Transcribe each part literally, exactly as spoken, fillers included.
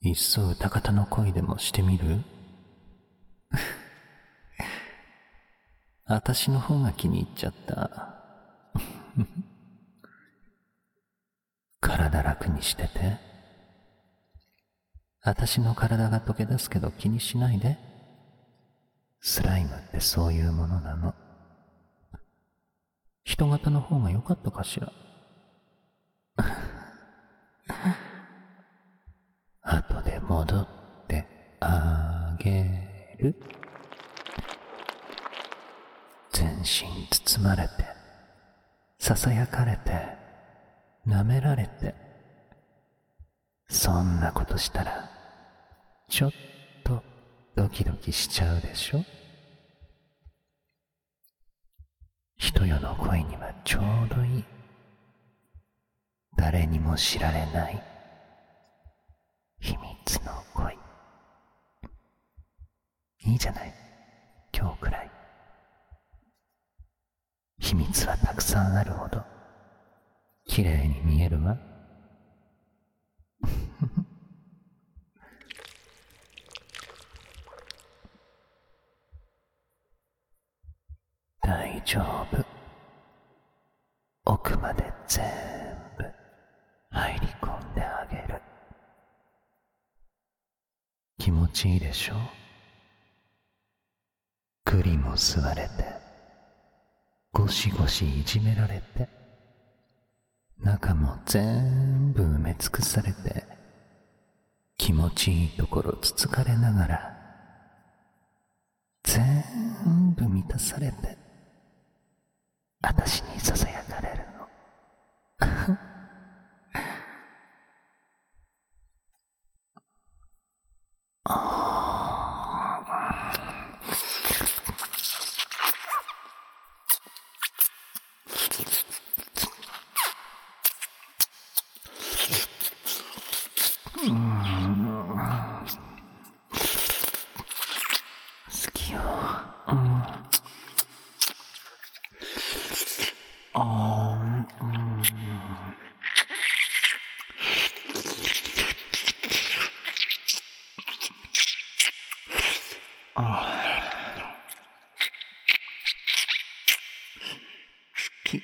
いっそ歌方の恋でもしてみる？私の方が気に入っちゃった。体楽にしてて。私の体が溶け出すけど気にしないで。スライムってそういうものなの。人型の方が良かったかしら。後で戻ってあげる。全身包まれて、囁かれて、舐められて。そんなことしたら、ちょっとドキドキしちゃうでしょ？人よの恋にはちょうどいい。誰にも知られない秘密の恋。いいじゃない、今日くらい。秘密はたくさんあるほど綺麗に見えるわ。大丈夫。奥まで全部入り込んであげる。気持ちいいでしょ？栗も吸われて、ゴシゴシいじめられて、中も全部埋め尽くされて、気持ちいいところつつかれながら、全部満たされて、私に囁かれるの。好きよ。うん。あー、うん。あー、好き。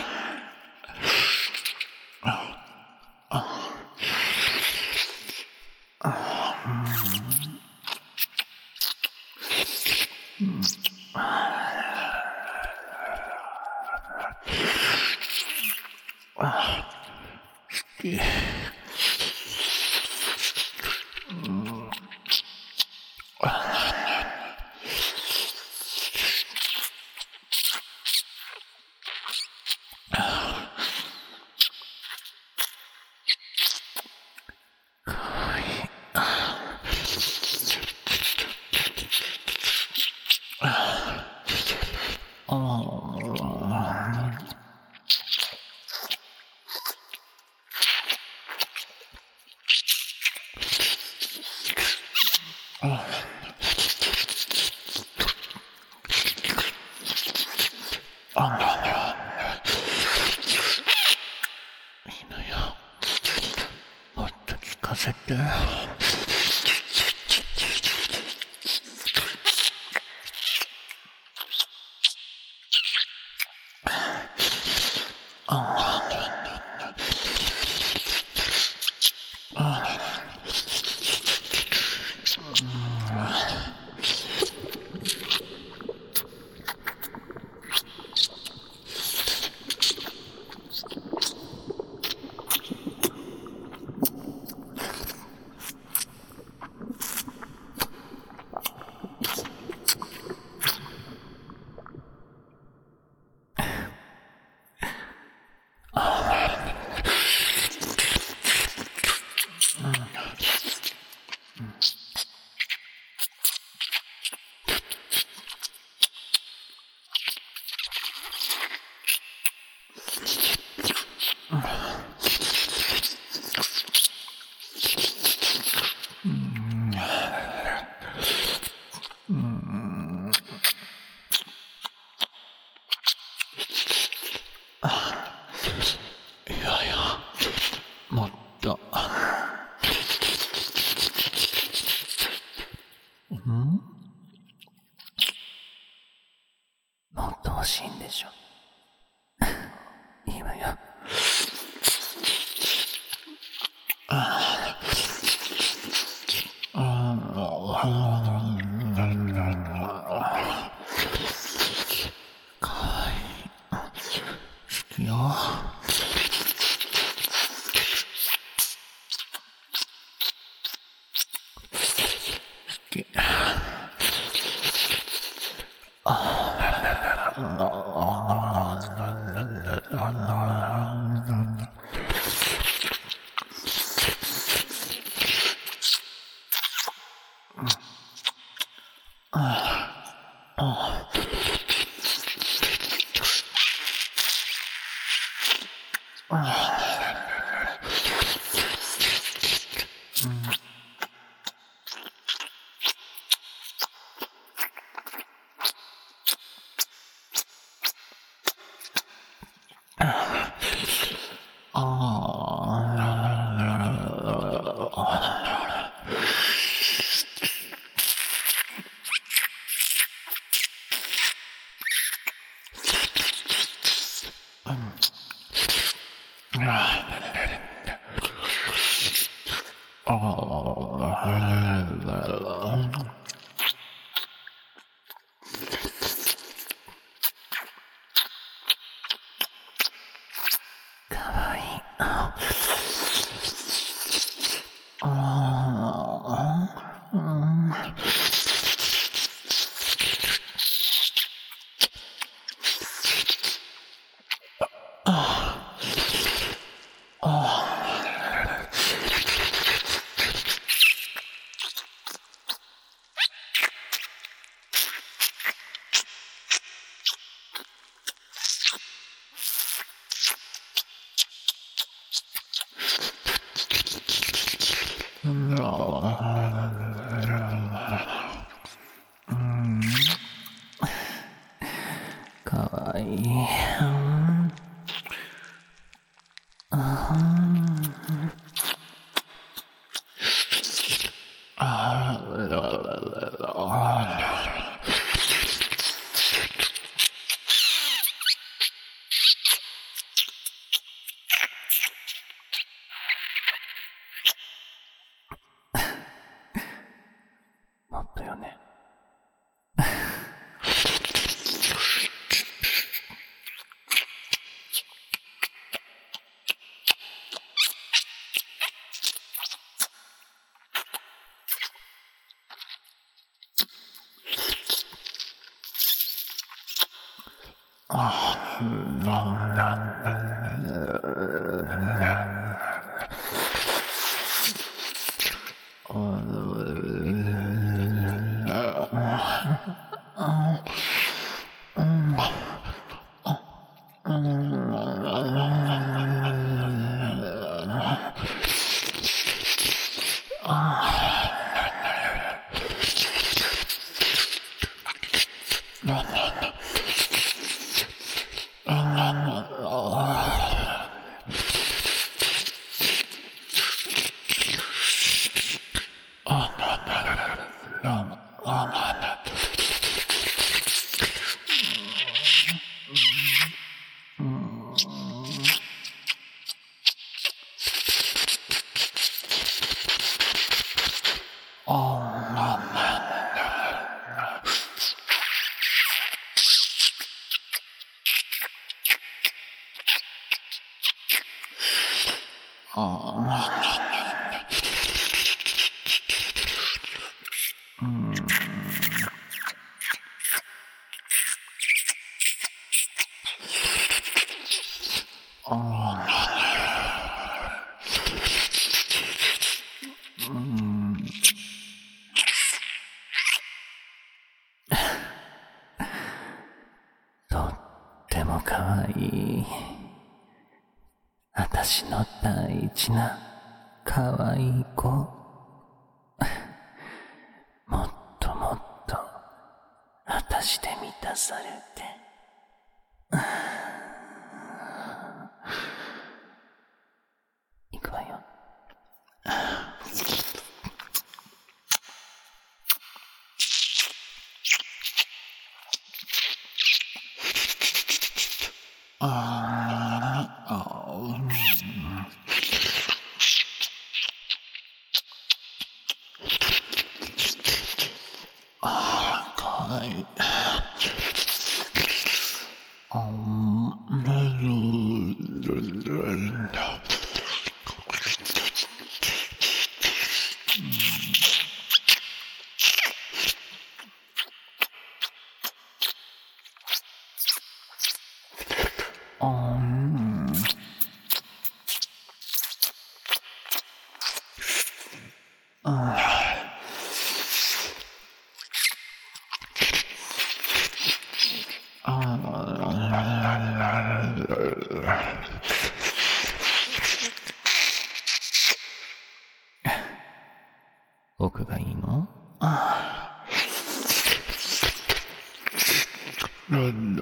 せて。 欲しいんでしょ。いいわよ。かわいい。好きよ。かわいい。もっとよね。とってもかわいい。あたしの大事なかわいい子。もっともっとあたしで満たされて。いくわよ。 あーあー、うんあー、かわいい。あん、なるあん、あ奥がいいの？ああ。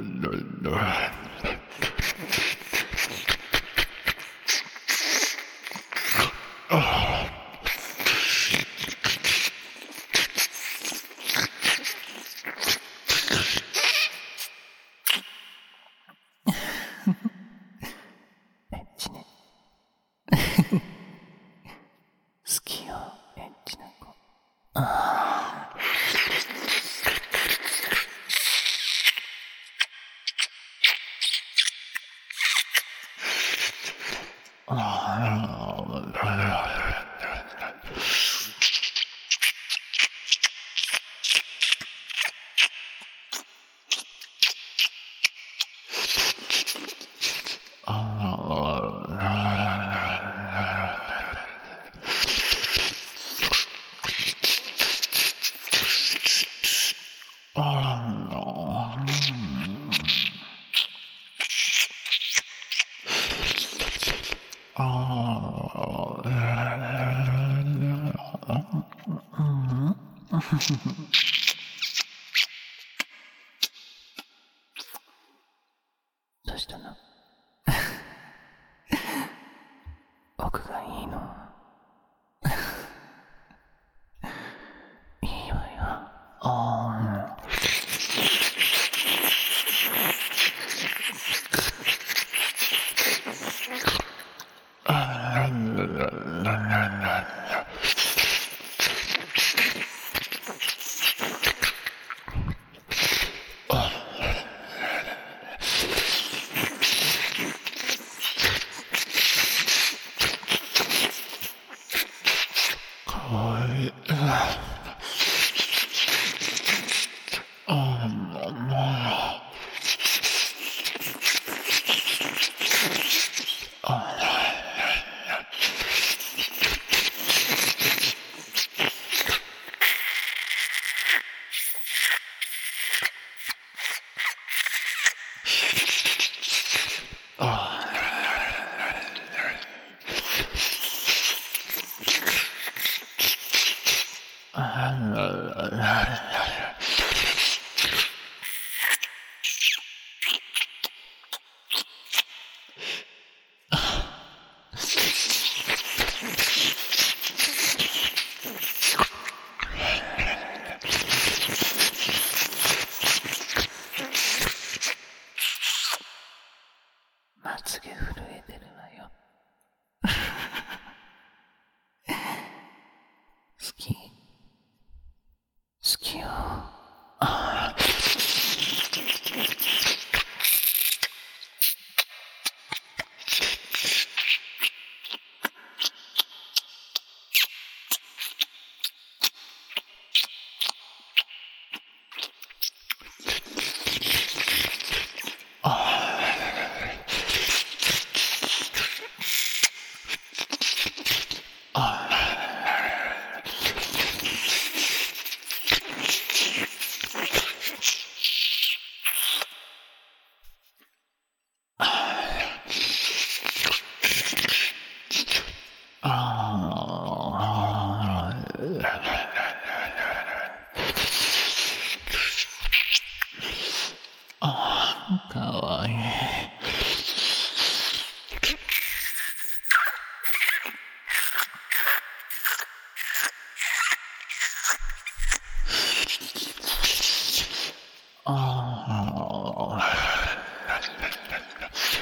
エッチね。好きよ、エッチな子。ああ。どうしたの？奥がいいの？いいわよ。ああ。かわいい。ああ、まつげ震えてるわよ。好き？好きよ。ああ。かわいい。ああ。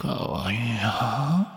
かわいいな。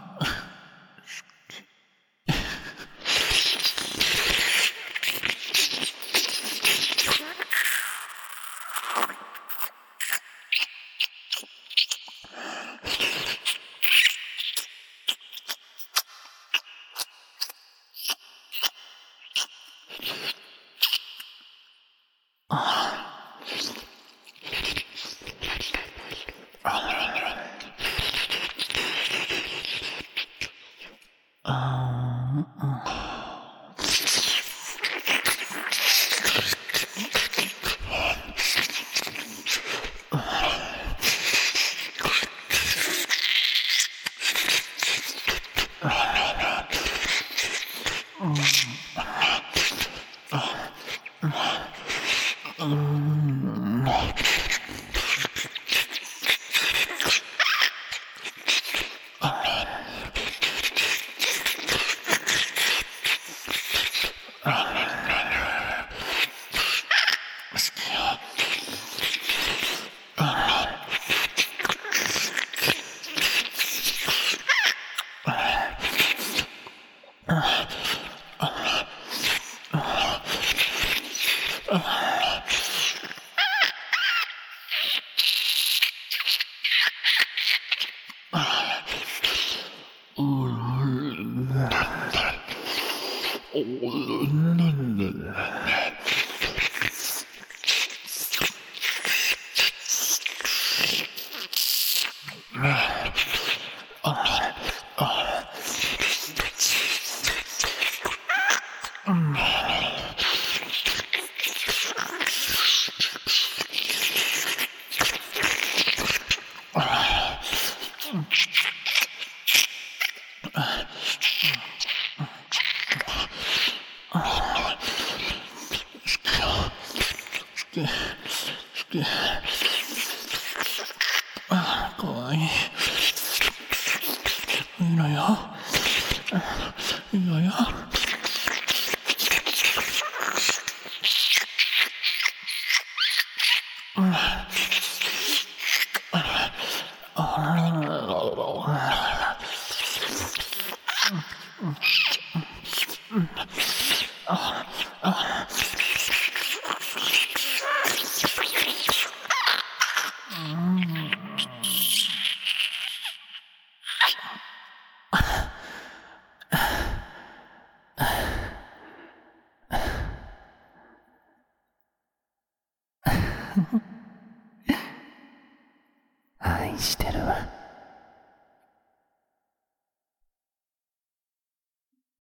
かわいい。いいのよ。いいのよ。愛してるわ。